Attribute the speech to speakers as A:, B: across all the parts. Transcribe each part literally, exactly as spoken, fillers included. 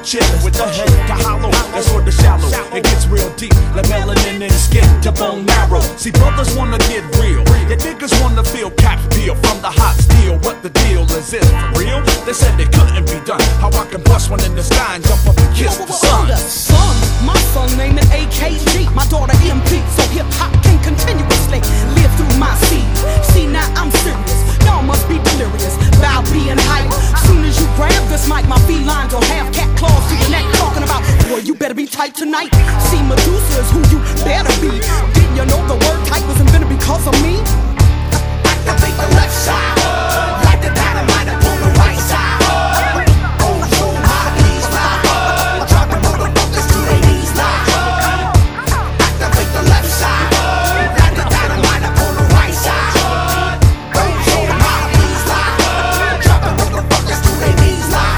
A: chillin' with the head to hollow. That's for the shallow. It gets real deep, like melanin in skin to bone marrow. See, brothers wanna get real. Yeah, niggas wanna feel caps peel from the hot steel. What the deal is, is for real? They said it couldn't be done. How I can bust one in the sky and jump up and kiss the sun.
B: Son, my son name is A K G. My daughter M P. So hip hop can continuously live through my seed. See, now I'm serious. Y'all must be delirious about being hype. Soon as you grab this mic, my felines will have cat claws to your neck, talking about, boy, you better be tight tonight. See, Medusa is who you better be. Didn't you know the word tight was invented because of me?
C: Activate the left side, like the dynamite on the right side. Old school, my knees live, dropping motherfuckers to their knees live. Activate the left side, like the dynamite on the right side. Old school, my knees live, dropping motherfuckers to their knees live.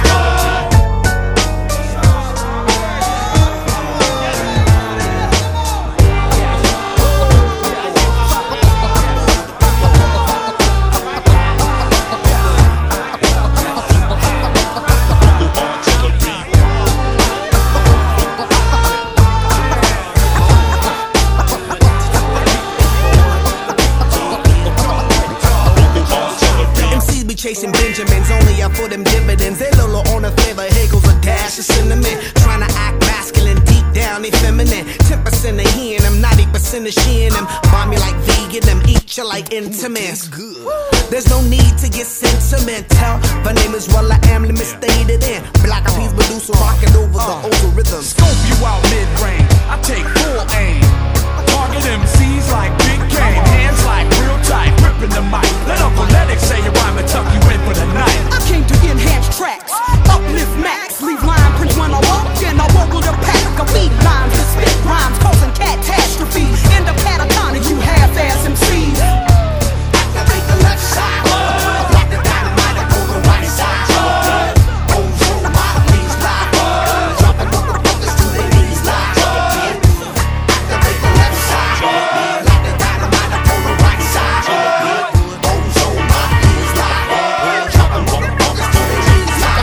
C: Chasing Benjamins, only up for them dividends. They Lolo on a flavor, here goes a dash of cinnamon. Trying to act masculine, deep down they feminine. ten percent of he and them, ninety percent of she and them. Buy me like vegan, them eat you like intimates. There's no need to get sentimental. My name is Walla Amly, misstated in Black Eyed Peas, Medusa, rocking over the older rhythms.
A: Scope you out mid-range, I take full aim. Target M Cs like Big Kane, hands like real tight, gripping the mic. Let Uncle Lennox say your rhyme and tuck you in for the night.
B: I came to enhance tracks, uplift max, leave line prints when I walk, then I vocal the pack. I feed lines to spit rhymes, causing catastrophe. End up catatonic, you half-ass M Cs.
C: Activate the left side, like the dynamite on the right side. Old school, my knees live, dropping motherfuckers to their knees live. Activate the left side, like the dynamite on the right side. Old school, my knees live, dropping motherfuckers to their knees live.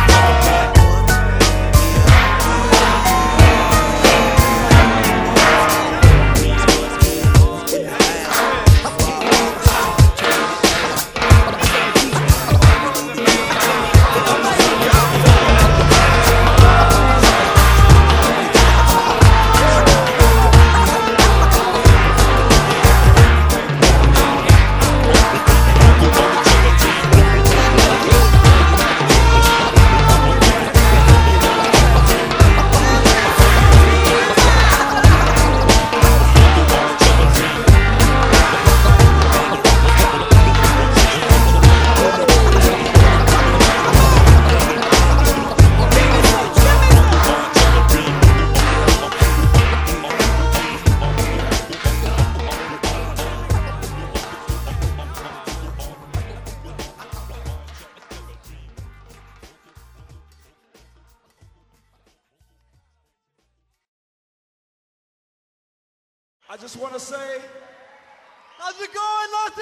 A: I just want to say,
D: How's it going, Los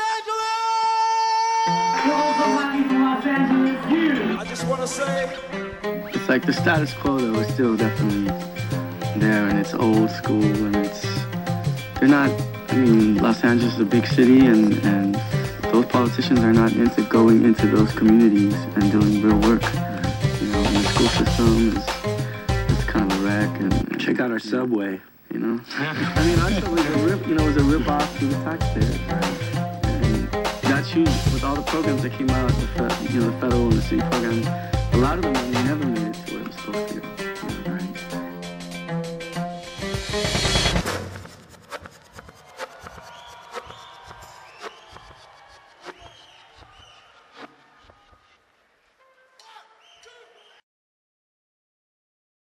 D: Angeles?
A: I just want to say,
E: it's like the status quo though is still definitely there, and it's old school, and it's, they're not, I mean, Los Angeles is a big city, and, and those politicians are not into going into those communities and doing real work. You know, and the school system is, it's kind of a wreck, and check out our subway. You know, I mean, our subway was a rip, you know, was a rip off to the taxpayers, right? And that's huge with all the programs that came out, the fe- you know, the federal and the city programs. A lot of them we never knew.